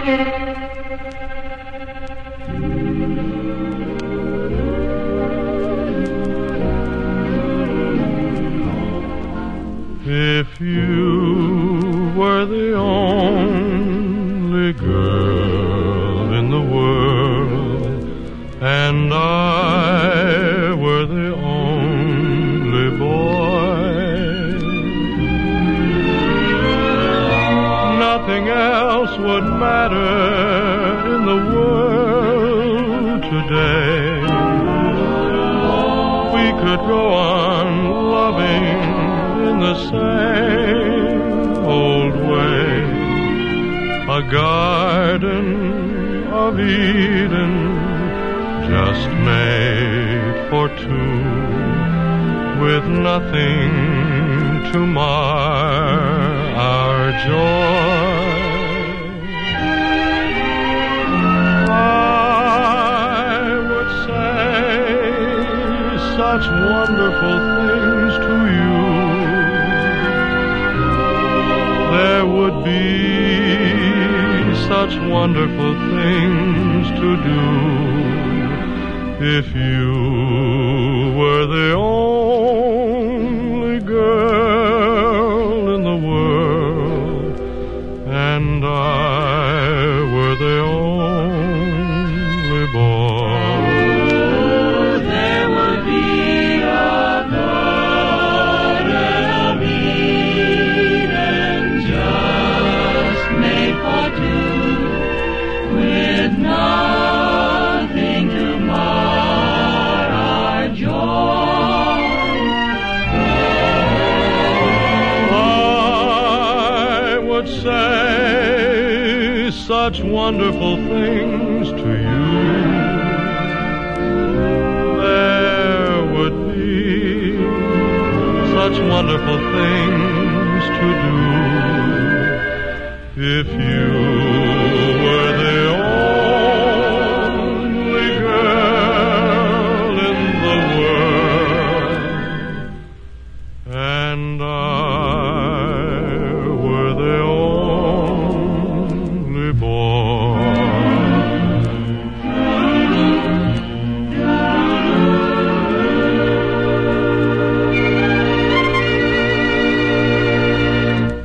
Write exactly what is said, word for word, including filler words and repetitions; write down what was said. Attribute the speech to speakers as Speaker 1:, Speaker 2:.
Speaker 1: If you were the only girl in the world, and I were the only boy, nothing else would matter in the world today. We could go on loving in the same old way, a garden of Eden just made for two, with nothing to mar our joy. I would say such wonderful things to you. There would be such wonderful things to do if you were the only girl in the world, and I were the only boy.
Speaker 2: There would be a garden of Eden just made for two, with nothing to mar our joy.
Speaker 1: I would say such wonderful things to you. There would be such wonderful things to do if you were